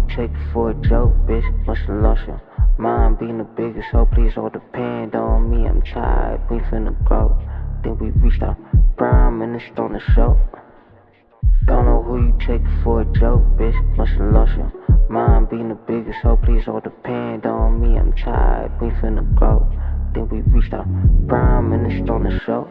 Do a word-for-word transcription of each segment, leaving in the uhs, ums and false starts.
take it for a joke, bitch. Musta lost your mind being the biggest hoe. Please all depend on me. I'm tired, we finna grow. Think we reached our prime and it's on the show. Don't know who you take it for a joke, bitch. Musta lost your mind being the biggest hoe. Please all depend on me. I'm tired, we finna grow. Think we reached our prime and it's on the show.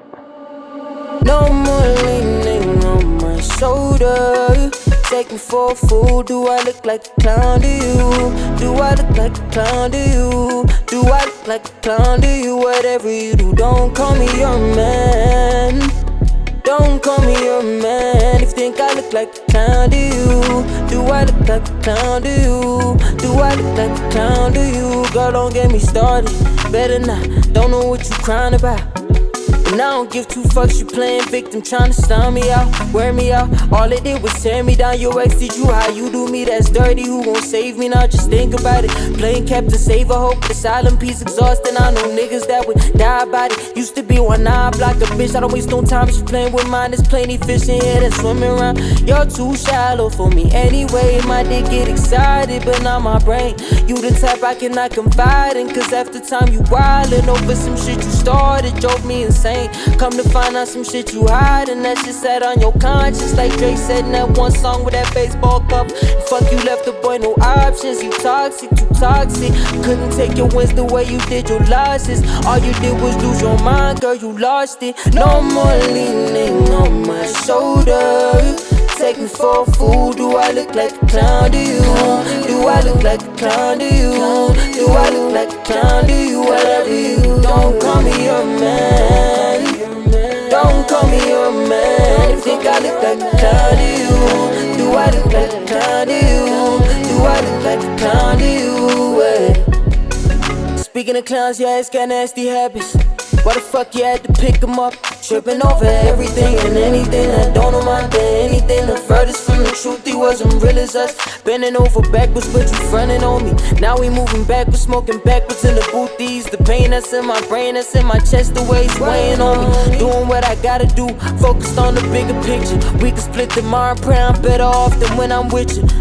No more leaning on my shoulder. Take me for a fool. Do I look like a clown to you? Do I look like a clown to you? Do I look like a clown to you? Whatever you do, don't call me your man. Don't call me your man. If you think I look like a clown to you, do I look like a clown to you? Do I look like a clown to you? Girl, don't get me started. Better not. Don't know what you crying about. And I don't give two fucks, you playing victim, trying to stun me out, wear me out. All it did was tear me down. Your ex did you how you do me, that's dirty. Who gon' save me now? Just think about it. Playing Captain Save a Hope, the silent piece exhausting. I know niggas that would die about it. Used to be one eye block a bitch. I don't waste no time, she playing with mine. There's plenty fish in here that's swimming around. You're too shallow for me anyway. My dick get excited, but not my brain. You the type I cannot confide in, cause after time you wildin' over some shit you started, drove me insane. Come to find out some shit you hide, and that shit sat on your conscience. Like Dre said in that one song with that baseball cup. Fuck you, left the boy no options. You toxic, too toxic. Couldn't take your wins the way you did your losses. All you did was lose your mind, girl, you lost it. No more leaning on my shoulder. Take me for a fool. Do I look like a clown to you? Do I look like a clown to you? Do I look like a clown to you? Whatever you do, don't call me your man. Don't call me your man. If you think I look like a clown to you, do I look like a clown to you? Do I look like a clown to you? Hey. Speaking of clowns, yeah, it's got nasty habits. Why the fuck you had to pick them up? Tripping over everything and anything that don't amount to anything. The furthest from the truth, he wasn't real as us. Bending over backwards, but you fronting on me. Now we moving backwards, smoking backwards in the boothies. The pain that's in my brain, that's in my chest, the way it's weighing on me. Doing what I gotta do, focused on the bigger picture. We can split tomorrow, pray I'm better off than when I'm with you.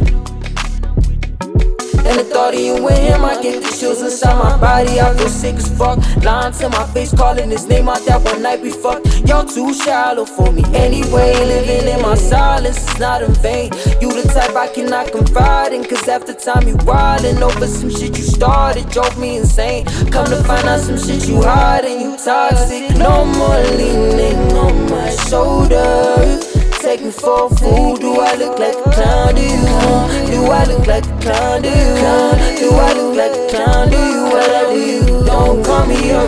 And the thought of you with him, I get the chills inside my body. I feel sick as fuck. Lying to my face, calling his name out that one night we fucked. Y'all too shallow for me anyway. Living in my silence, it's not in vain. You the type I cannot confide in, cause after time you wildin' over some shit you started, drove me insane. Come to find out some shit you hiding, you toxic. No more leaning on my shoulder. Take me for a fool. Do I look like a clown to you? Do I look like a clown to you? Do I look like a clown to you? Whatever you do, don't call me your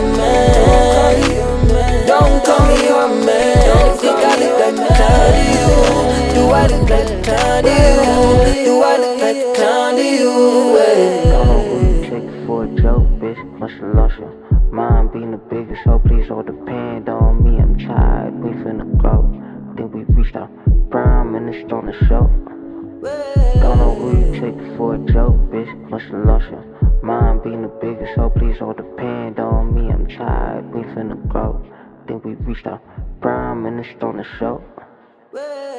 man. Don't call me your man. If you think I look like a clown to you, do I look like a clown to you? Do I look like a clown to you? Don't know who you take it for a joke, bitch. Musta lost your mind being the biggest hoe. Please all depend on me. I'm tired, we finna grow. Think we reached our prime and it's on the show. Don't know who you take it for a joke, bitch. Musta lost your mind being the biggest hoe. Please all depend on me. I'm tired, we finna grow. Think we reached our prime and it's on the show.